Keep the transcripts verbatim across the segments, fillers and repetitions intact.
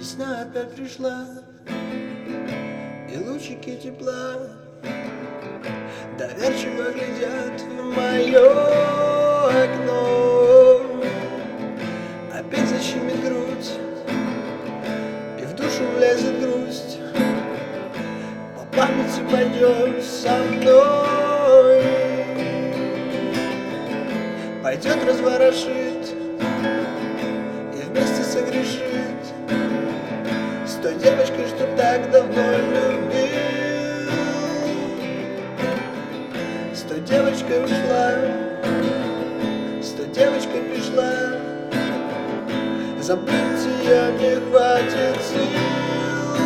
Весна опять пришла, и лучики тепла доверчиво глядят в мое окно. Опять защемит грудь, и в душу влезет грусть. По памяти пойдет со мной, пойдет, разворошит и вместе согрешит с той девочкой, что так давно любил. С той девочкой ушла, с той девочкой пришла, забыть ее не хватит сил.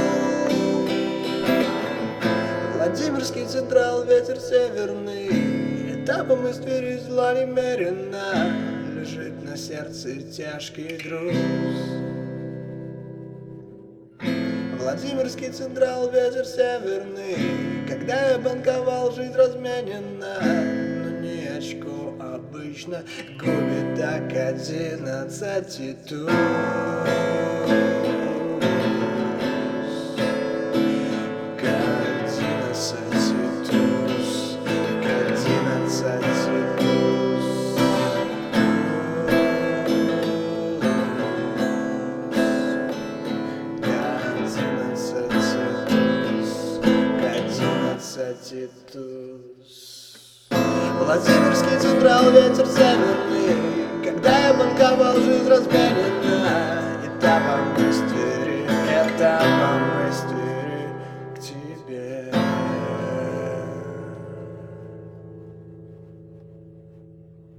Владимирский Централ, ветер северный, этапом из Твери зла немерено, лежит на сердце тяжкий груз. Владимирский Централ, ветер северный, когда я банковал, жизнь разменена, но не очко обычно губит так одиннадцати туз. Владимирский Централ, ветер северный, когда я банковал, жизнь размерена.